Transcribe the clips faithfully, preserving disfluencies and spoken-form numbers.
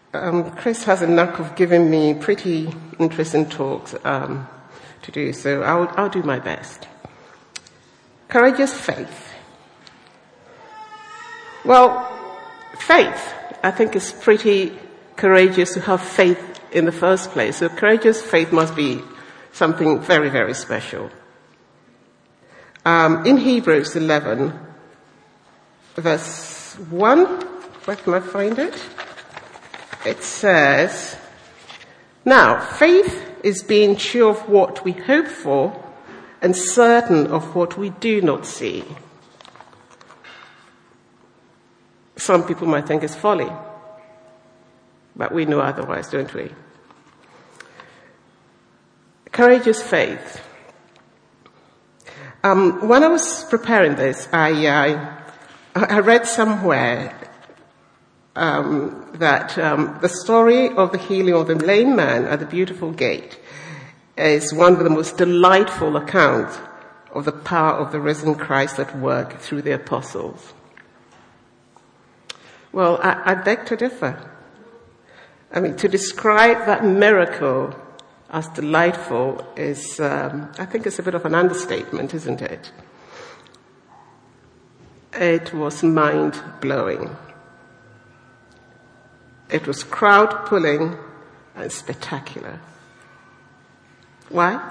Um, Chris has a knack of giving me pretty interesting talks um, to do, so I'll, I'll do my best. Courageous faith. Well, faith, I think, is pretty courageous to have faith in the first place. So courageous faith must be something very, very special. Um, in Hebrews eleven, verse one, where can I find it? It says, now, faith is being sure of what we hope for and certain of what we do not see. Some people might think it's folly, but we know otherwise, don't we? Courageous faith. Um, when I was preparing this, I, uh, I read somewhere Um, that um, the story of the healing of the lame man at the Beautiful Gate is one of the most delightful accounts of the power of the risen Christ at work through the apostles. Well, I, I beg to differ. I mean, to describe that miracle as delightful is, um, I think it's a bit of an understatement, isn't it? It was mind-blowing. It was crowd-pulling and spectacular. Why?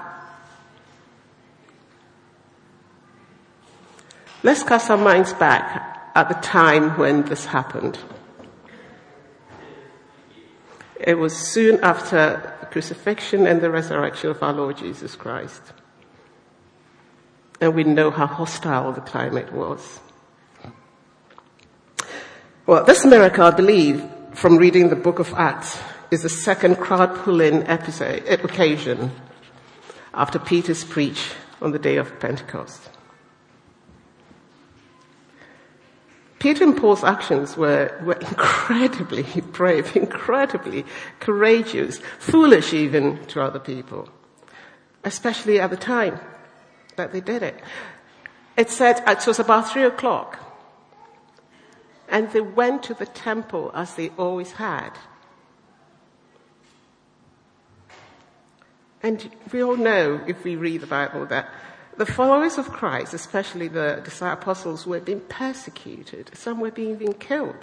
Let's cast our minds back at the time when this happened. It was soon after the crucifixion and the resurrection of our Lord Jesus Christ. And we know how hostile the climate was. Well, this miracle, I believe, from reading the book of Acts, is the second crowd-pulling episode, occasion after Peter's preach on the day of Pentecost. Peter and Paul's actions were, were incredibly brave, incredibly courageous, foolish even to other people, especially at the time that they did it. It said it was about three o'clock. And they went to the temple as they always had. And we all know, if we read the Bible, that the followers of Christ, especially the apostles, were being persecuted. Some were being, being killed.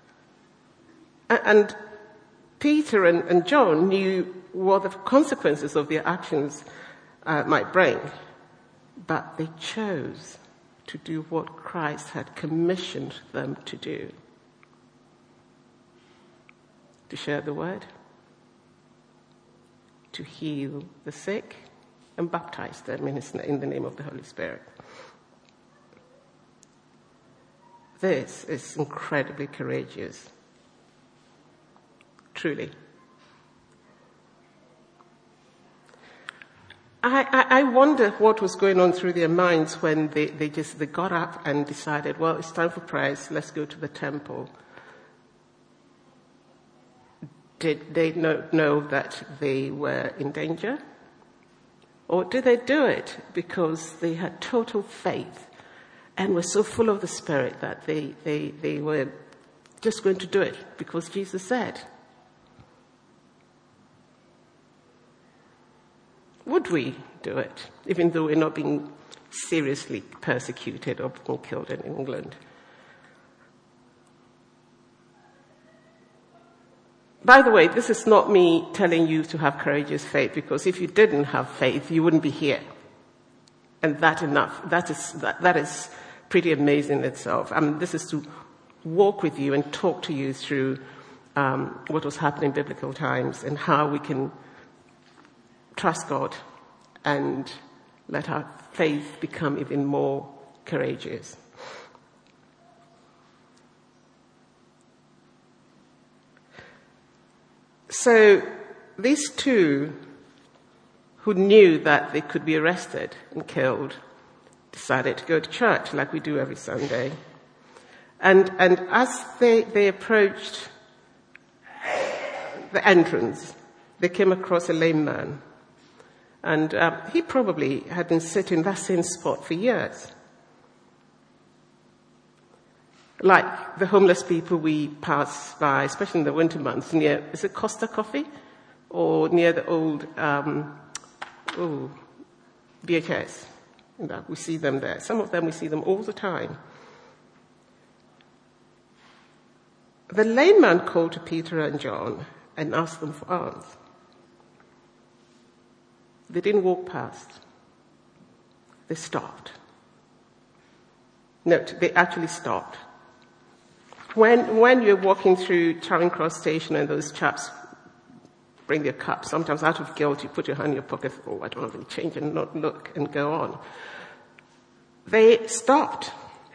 And Peter and, and John knew what the consequences of their actions uh, might bring. But they chose to do what Christ had commissioned them to do. To share the word, to heal the sick, and baptize them in, his, in the name of the Holy Spirit. This is incredibly courageous. Truly. I, I, I wonder what was going on through their minds when they, they just they got up and decided, well, it's time for prayers, let's go to the temple. Did they know, know that they were in danger? Or did they do it because they had total faith and were so full of the Spirit that they, they, they were just going to do it because Jesus said? Would we do it, even though we're not being seriously persecuted or being killed in England? By the way, this is not me telling you to have courageous faith, because if you didn't have faith, you wouldn't be here. And that enough, that is, that, that is pretty amazing in itself. I mean, this is to walk with you and talk to you through um, what was happening in biblical times and how we can trust God and let our faith become even more courageous. So these two who knew that they could be arrested and killed decided to go to church like we do every Sunday. And, and as they, they approached the entrance, they came across a lame man. And um, he probably had been sitting in that same spot for years. Like the homeless people we pass by, especially in the winter months, near, is it Costa Coffee? Or near the old, um, oh, B H S. You know, we see them there. Some of them, we see them all the time. The lame man called to Peter and John and asked them for alms. They didn't walk past. They stopped. Note, they actually stopped. When, when you're walking through Charing Cross Station and those chaps bring their cup, sometimes out of guilt you put your hand in your pocket, oh, I don't have any change, and not look and go on. They stopped.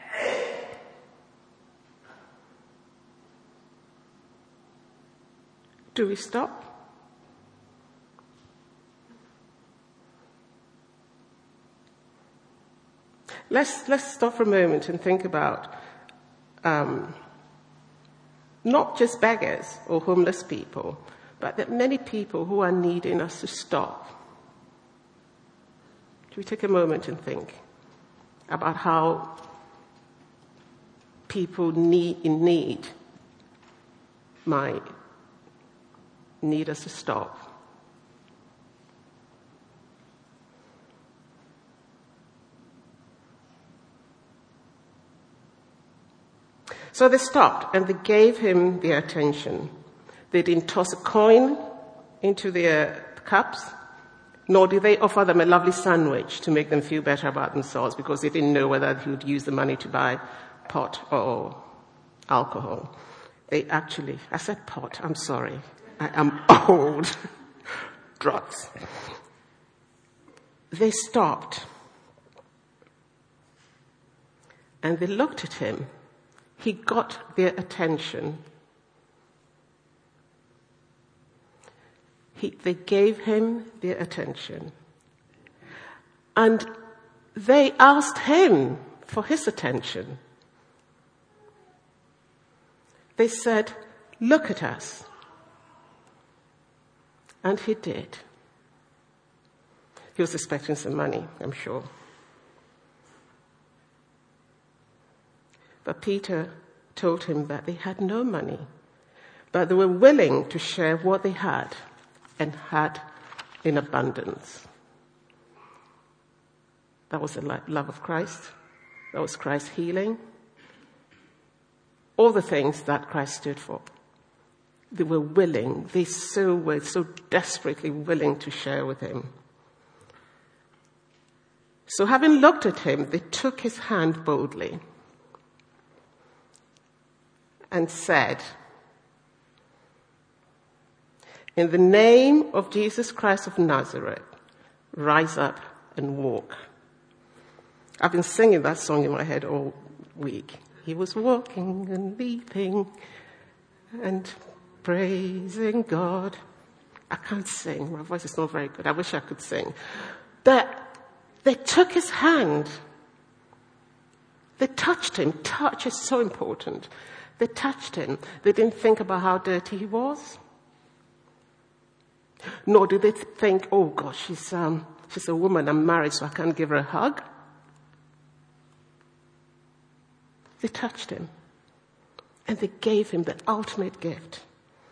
Do we stop? Let's, let's stop for a moment and think about um, not just beggars or homeless people, but that many people who are needing us to stop. Should we take a moment and think about how people need, in need might need us to stop? So they stopped and they gave him their attention. They didn't toss a coin into their cups, nor did they offer them a lovely sandwich to make them feel better about themselves because they didn't know whether he would use the money to buy pot or alcohol. They actually, I said pot, I'm sorry. I am old. Drugs. They stopped and they looked at him. He got their attention. He, they gave him their attention. And they asked him for his attention. They said, look at us. And he did. He was expecting some money, I'm sure. But Peter told him that they had no money, but they were willing to share what they had and had in abundance. That was the love of Christ. That was Christ's healing. All the things that Christ stood for. They were willing, they so were so desperately willing to share with him. So having looked at him, they took his hand boldly and said, in the name of Jesus Christ of Nazareth, rise up and walk. I've been singing that song in my head all week. He was walking and leaping and praising God. I can't sing. My voice is not very good. I wish I could sing. But they took his hand. They touched him. Touch is so important. They touched him. They didn't think about how dirty he was. Nor did they think, oh gosh, she's, um, she's a woman, I'm married, so I can't give her a hug. They touched him. And they gave him the ultimate gift.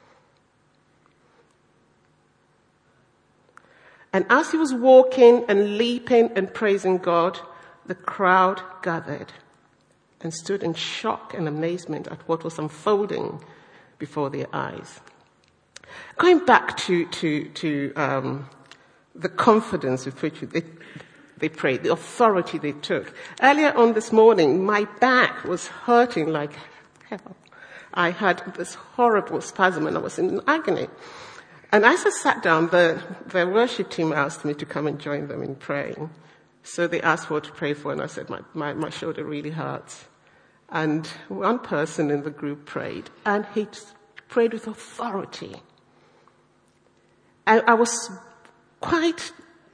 And as he was walking and leaping and praising God, the crowd gathered and stood in shock and amazement at what was unfolding before their eyes. Going back to, to, to um, the confidence with which they, they prayed, the authority they took. Earlier on this morning, my back was hurting like hell. I had this horrible spasm and I was in agony. And as I sat down, the, the worship team asked me to come and join them in praying. So they asked what to pray for, and I said, my, my, my shoulder really hurts. And one person in the group prayed, and he prayed with authority. I, I was quite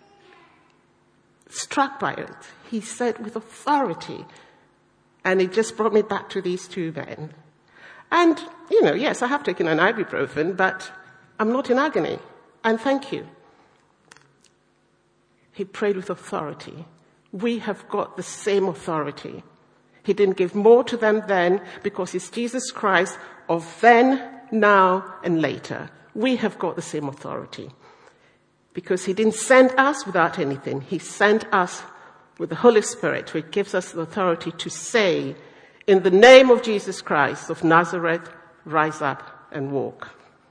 struck by it. He said with authority, and it just brought me back to these two men. And, you know, yes, I have taken an ibuprofen, but I'm not in agony. And thank you. He prayed with authority. We have got the same authority. He didn't give more to them then because he's Jesus Christ of then, now, and later. We have got the same authority because he didn't send us without anything. He sent us with the Holy Spirit, which gives us the authority to say, in the name of Jesus Christ of Nazareth, rise up and walk.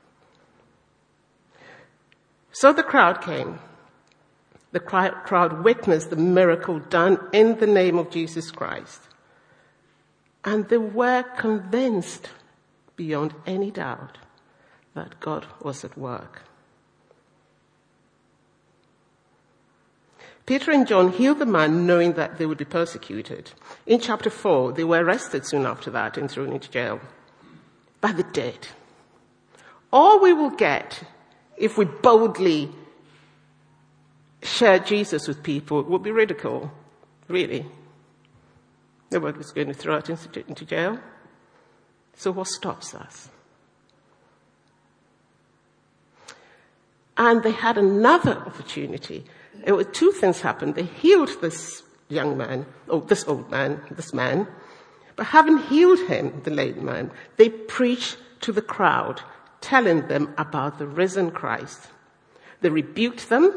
So the crowd came. The crowd witnessed the miracle done in the name of Jesus Christ. And they were convinced beyond any doubt that God was at work. Peter and John healed the man knowing that they would be persecuted. In chapter four, they were arrested soon after that and thrown into jail. But they did. All we will get if we boldly share Jesus with people will be ridicule, really. Nobody's going to throw us into, into jail. So what stops us? And they had another opportunity. It was, two things happened. They healed this young man, or this old man, this man. But having healed him, the lame man, they preached to the crowd, telling them about the risen Christ. They rebuked them,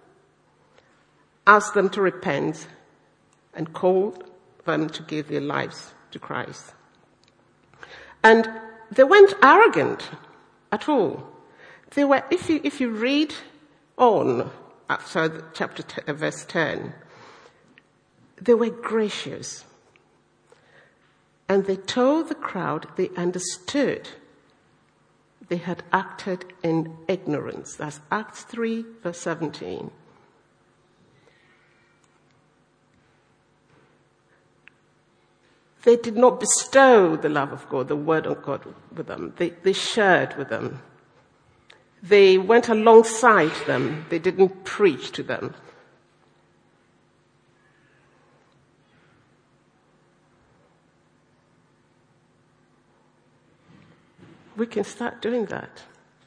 asked them to repent, and called them to give their lives to Christ. And they weren't arrogant at all. They were, if you, if you read on, after chapter ten, verse ten, they were gracious. And they told the crowd they understood they had acted in ignorance. That's Acts three, verse seventeen. They did not bestow the love of God, the word of God with them. They, they shared with them. They went alongside them. They didn't preach to them. We can start doing that.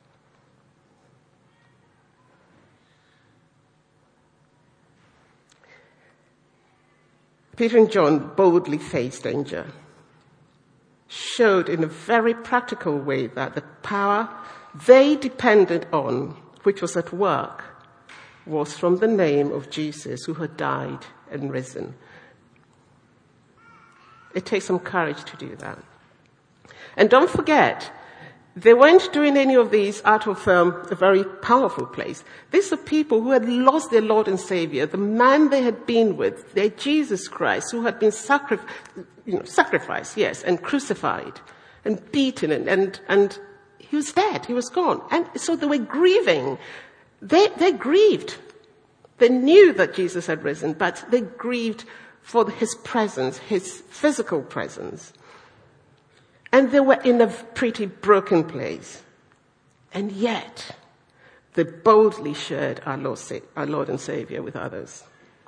Peter and John boldly faced danger, showed in a very practical way that the power they depended on, which was at work, was from the name of Jesus who had died and risen. It takes some courage to do that. And don't forget, they weren't doing any of these out of um, a very powerful place. These are people who had lost their Lord and Savior, the man they had been with, their Jesus Christ, who had been sacri- you know, sacrificed, yes, and crucified and beaten, and, and, and he was dead, he was gone. And so they were grieving. They, they grieved. They knew that Jesus had risen, but they grieved for his presence, his physical presence. And they were in a pretty broken place. And yet, they boldly shared our Lord, our Lord and Savior with others.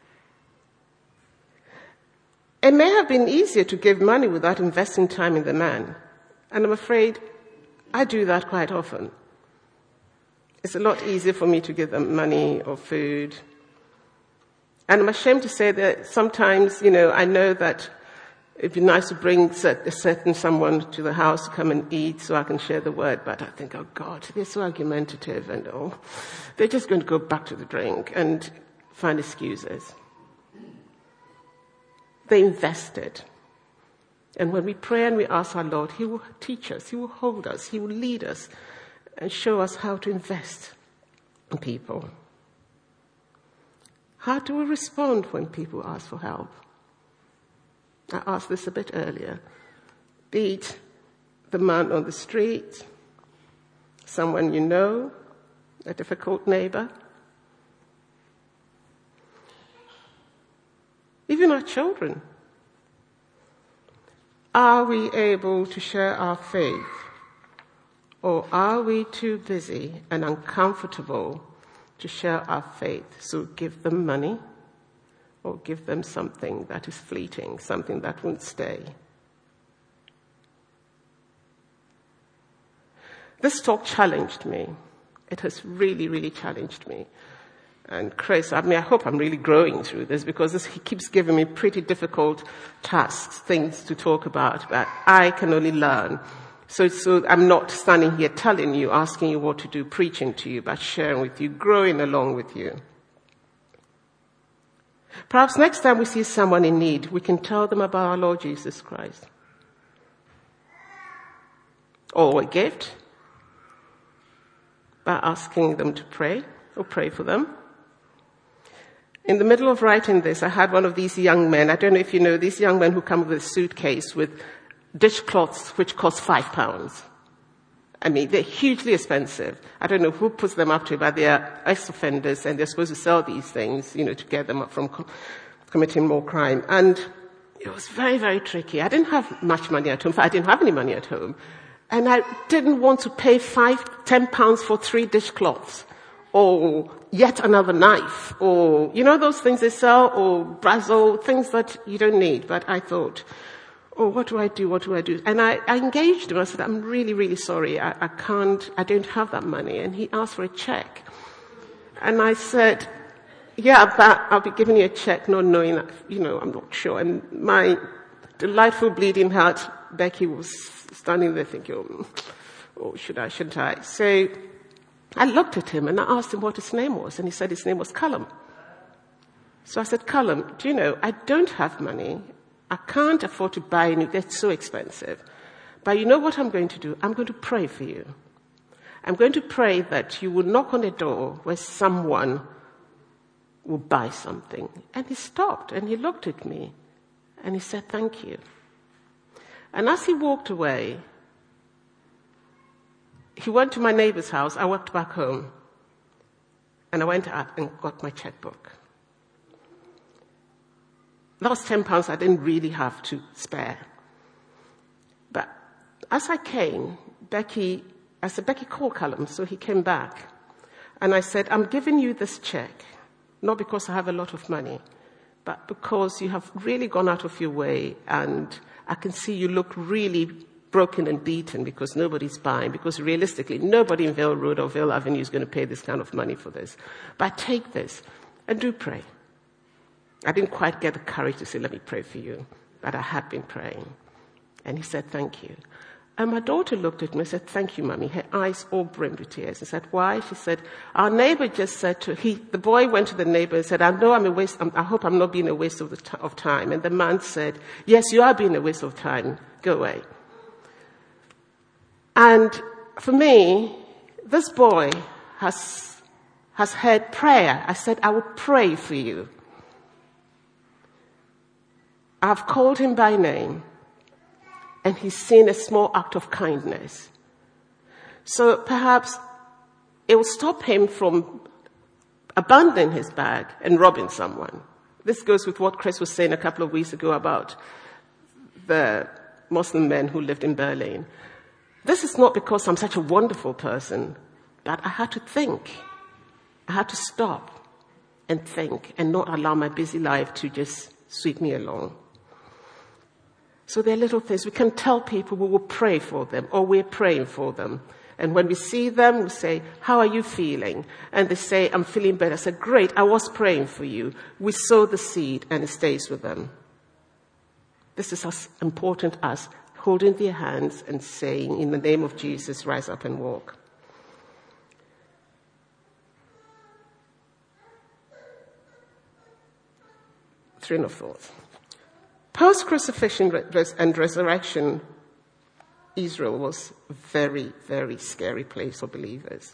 It may have been easier to give money without investing time in the man. And I'm afraid I do that quite often. It's a lot easier for me to give them money or food. And I'm ashamed to say that sometimes, you know, I know that it'd be nice to bring a certain someone to the house to come and eat so I can share the word. But I think, oh God, they're so argumentative and oh, they're just going to go back to the drink and find excuses. They invested. And when we pray and we ask our Lord, he will teach us, he will hold us, he will lead us and show us how to invest in people. How do we respond when people ask for help? I asked this a bit earlier. Be it the man on the street, someone you know, a difficult neighbor. Even our children. Are we able to share our faith? Or are we too busy and uncomfortable to share our faith? So give them money or give them something that is fleeting, something that won't stay. This talk challenged me. It has really, really challenged me. And Chris, I mean, I hope I'm really growing through this because this, he keeps giving me pretty difficult tasks, things to talk about, but I can only learn. So, so I'm not standing here telling you, asking you what to do, preaching to you, but sharing with you, growing along with you. Perhaps next time we see someone in need, we can tell them about our Lord Jesus Christ. Or a gift, by asking them to pray or pray for them. In the middle of writing this, I had one of these young men, I don't know if you know, these young men who come with a suitcase with dishcloths which cost five pounds. I mean, they're hugely expensive. I don't know who puts them up to, but they're ex-offenders and they're supposed to sell these things, you know, to get them up from com- committing more crime. And it was very, very tricky. I didn't have much money at home. In fact, I didn't have any money at home. And I didn't want to pay five, ten pounds for three dishcloths or yet another knife or, you know, those things they sell or Brazil, things that you don't need. But I thought, oh, what do I do? What do I do? And I, I engaged him. I said, I'm really, really sorry. I, I can't, I don't have that money. And he asked for a check. And I said, yeah, but I'll be giving you a check, not knowing that, you know, I'm not sure. And my delightful bleeding heart, Becky, was standing there thinking, oh, oh, should I, shouldn't I? So I looked at him and I asked him what his name was. And he said his name was Callum. So I said, Callum, do you know, I don't have money. I can't afford to buy any, they're so expensive. But you know what I'm going to do? I'm going to pray for you. I'm going to pray that you will knock on a door where someone will buy something. And he stopped and he looked at me and he said, thank you. And as he walked away, he went to my neighbor's house. I walked back home and I went out and got my checkbook. That was ten pounds I didn't really have to spare. But as I came, Becky, I said, Becky, call Callum. So he came back. And I said, I'm giving you this check, not because I have a lot of money, but because you have really gone out of your way and I can see you look really broken and beaten because nobody's buying, because realistically, nobody in Vale Road or Vale Avenue is going to pay this kind of money for this. But take this and do pray. I didn't quite get the courage to say, let me pray for you. But I had been praying. And he said, thank you. And my daughter looked at me and said, thank you, Mummy. Her eyes all brimmed with tears. I said, why? She said, our neighbor just said to, he, the boy went to the neighbor and said, I know I'm a waste, I'm, I hope I'm not being a waste of, the t- of time. And the man said, yes, you are being a waste of time. Go away. And for me, this boy has, has heard prayer. I said, I will pray for you. I've called him by name, and he's seen a small act of kindness. So perhaps it will stop him from abandoning his bag and robbing someone. This goes with what Chris was saying a couple of weeks ago about the Muslim men who lived in Berlin. This is not because I'm such a wonderful person, but I had to think. I had to stop and think and not allow my busy life to just sweep me along. So there are little things. We can tell people we will pray for them or we're praying for them. And when we see them, we say, how are you feeling? And they say, I'm feeling better. I said, great, I was praying for you. We sow the seed and it stays with them. This is as important as holding their hands and saying, in the name of Jesus, rise up and walk. Train of thought. Post-crucifixion and resurrection, Israel was a very, very scary place for believers.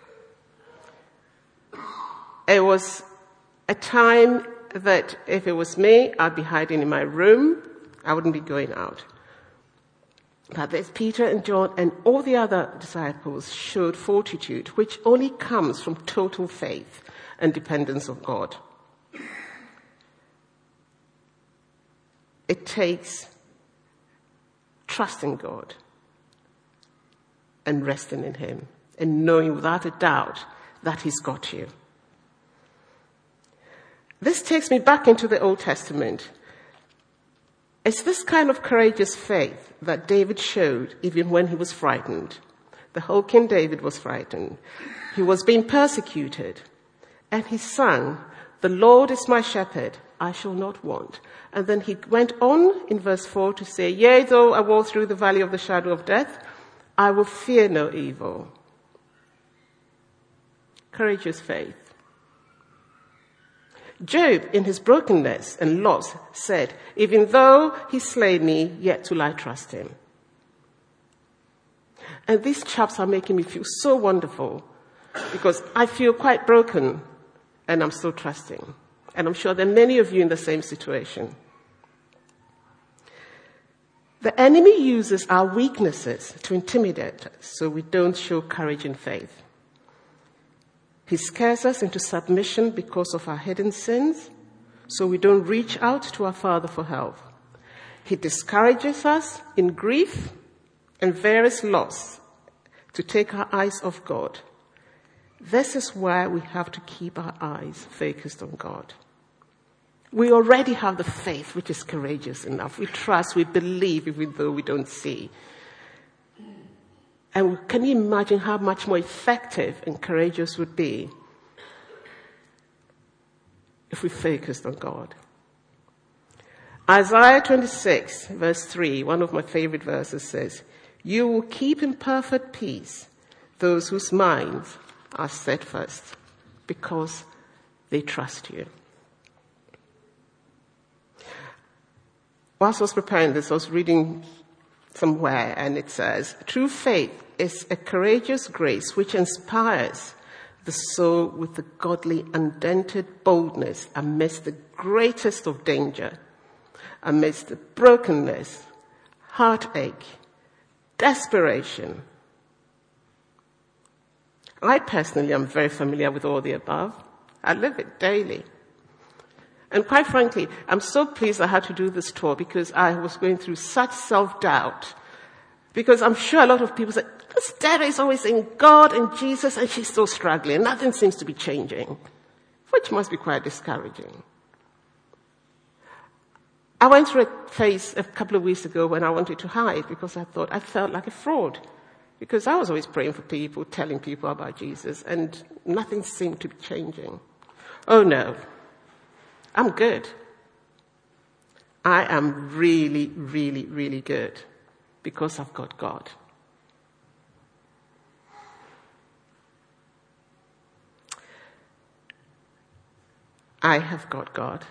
It was a time that if it was me, I'd be hiding in my room. I wouldn't be going out. But there's Peter and John and all the other disciples showed fortitude, which only comes from total faith and dependence on God. It takes trusting God and resting in Him and knowing without a doubt that He's got you. This takes me back into the Old Testament. It's this kind of courageous faith that David showed even when he was frightened. The whole King David was frightened. He was being persecuted. And he sang, "The Lord is my shepherd, I shall not want." And then he went on in verse four to say, "Yea, though I walk through the valley of the shadow of death, I will fear no evil." Courageous faith. Job, in his brokenness and loss, said, "Even though he slay me, yet will I trust him." And these chaps are making me feel so wonderful because I feel quite broken and I'm still trusting. And I'm sure there are many of you in the same situation. The enemy uses our weaknesses to intimidate us so we don't show courage and faith. He scares us into submission because of our hidden sins, so we don't reach out to our Father for help. He discourages us in grief and various loss to take our eyes off God. This is why we have to keep our eyes focused on God. We already have the faith which is courageous enough. We trust, we believe even though we don't see. And can you imagine how much more effective and courageous would be if we focused on God? Isaiah twenty-six, verse three, one of my favorite verses says, "You will keep in perfect peace those whose minds are steadfast because they trust you." Whilst I was preparing this, I was reading somewhere, and it says, "True faith is a courageous grace which inspires the soul with the godly undented boldness amidst the greatest of danger, amidst the brokenness, heartache, desperation." I personally am very familiar with all the above. I live it daily. And quite frankly, I'm so pleased I had to do this tour because I was going through such self-doubt. Because I'm sure a lot of people say, "This Dara is always in God and Jesus and she's still struggling. Nothing seems to be changing," which must be quite discouraging. I went through a phase a couple of weeks ago when I wanted to hide because I thought I felt like a fraud. Because I was always praying for people, telling people about Jesus, and nothing seemed to be changing. Oh no. I'm good. I am really, really, really good because I've got God. I have got God.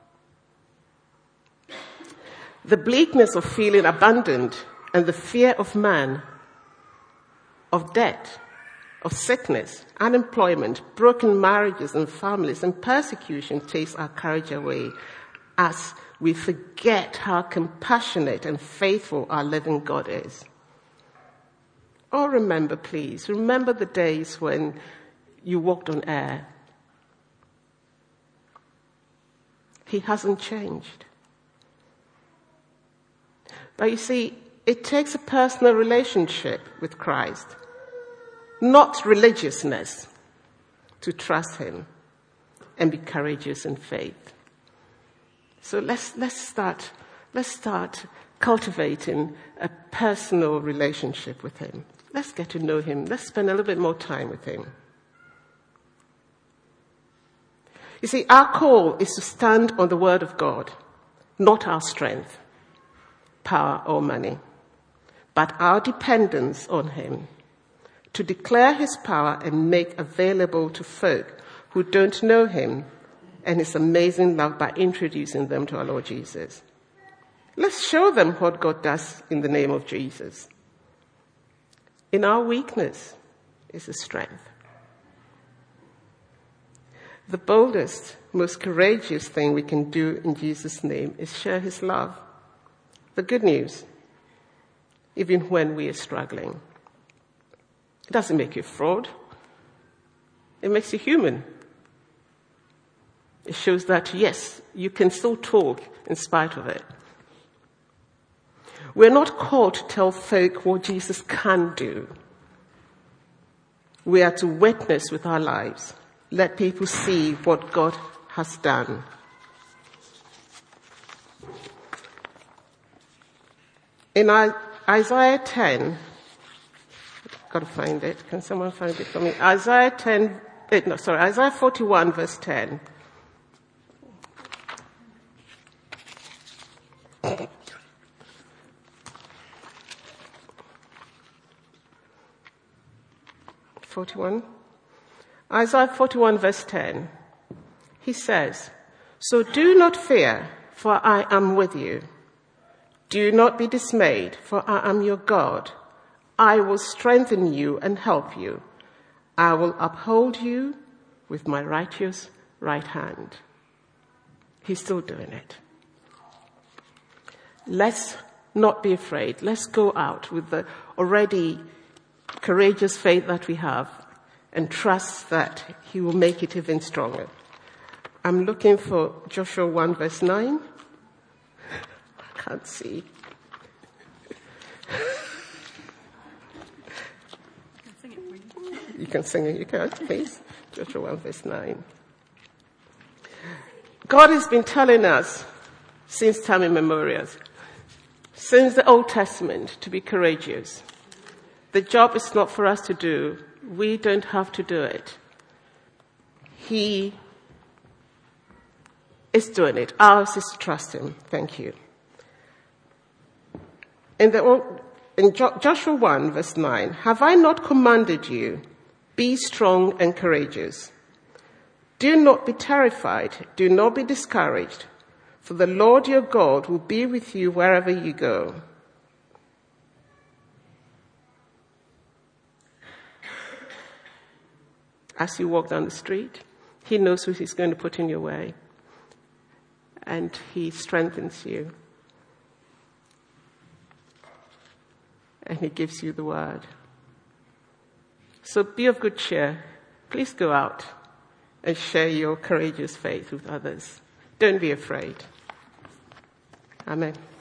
The bleakness of feeling abandoned and the fear of man, of debt, of sickness, unemployment, broken marriages and families, and persecution takes our courage away as we forget how compassionate and faithful our living God is. Oh, remember, please, remember the days when you walked on air. He hasn't changed. But you see, it takes a personal relationship with Christ, not religiousness, to trust him and be courageous in faith. So let's, let's start, let's start cultivating a personal relationship with him. Let's get to know him. Let's spend a little bit more time with him. You see, our call is to stand on the word of God, not our strength, power, or money, but our dependence on him, to declare his power and make available to folk who don't know him and his amazing love by introducing them to our Lord Jesus. Let's show them what God does in the name of Jesus. In our weakness is his strength. The boldest, most courageous thing we can do in Jesus' name is share his love. The good news, even when we are struggling. It doesn't make you a fraud. It makes you human. It shows that, yes, you can still talk in spite of it. We're not called to tell folk what Jesus can do. We are to witness with our lives. Let people see what God has done. In Isaiah ten, I've got to find it. Can someone find it for me? Isaiah ten, eh, no, sorry, Isaiah forty-one verse ten. forty-one. Isaiah forty-one verse ten. He says, "So do not fear, for I am with you. Do not be dismayed, for I am your God. I will strengthen you and help you. I will uphold you with my righteous right hand." He's still doing it. Let's not be afraid. Let's go out with the already courageous faith that we have and trust that he will make it even stronger. I'm looking for Joshua one verse nine. I can't see. You can sing it, you can, please. Joshua one verse nine. God has been telling us since time immemorial, since the Old Testament, to be courageous. The job is not for us to do. We don't have to do it. He is doing it. Ours is to trust him. Thank you. In, the, in Joshua one verse nine, "Have I not commanded you? Be strong and courageous. Do not be terrified. Do not be discouraged. For the Lord your God will be with you wherever you go." As you walk down the street, he knows who he's going to put in your way. And he strengthens you. And he gives you the word. So be of good cheer. Please go out and share your courageous faith with others. Don't be afraid. Amen.